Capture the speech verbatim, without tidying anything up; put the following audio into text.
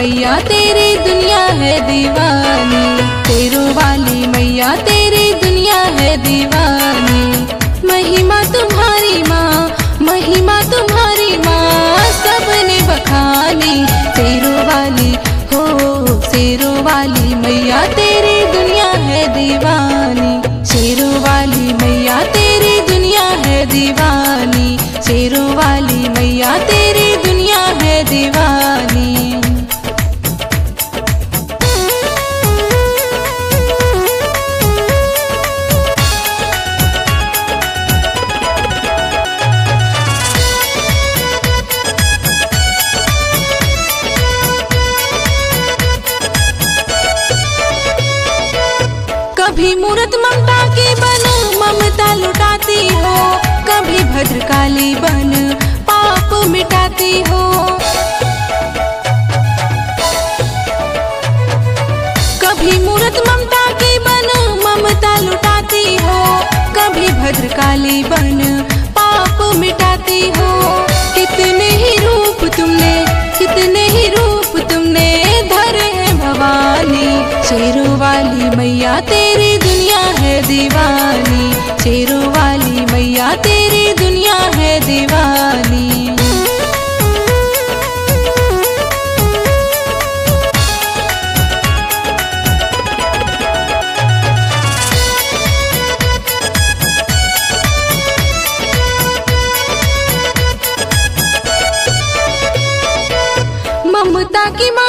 मैया तेरी दुनिया है दीवानी, शेरों वाली मैया तेरी दुनिया है दीवानी। महिमा तुम्हारी माँ, महिमा तुम्हारी माँ सबने बखानी। शेरों वाली हो शेरों वाली मैया तेरी दुनिया है दीवानी, शेरों वाली मैया तेरी दुनिया है दीवानी, शेरों वाली मैया तेरी दुनिया है दीवानी। कभी मूरत ममता की बन ममता लुटाती हो, कभी भद्रकाली बन पाप मिटाती हो। कभी मूरत ममता की बन ममता लुटाती हो, कभी भद्रकाली बन पाप मिटाती हो। कितने ही रूप तुमने, कितने ही रूप तुमने धरे हैं भवानी। शेरों वाली मैया तेरी दुनिया है दीवानी, शेरों वाली मैया तेरी दुनिया है दीवानी। ममता की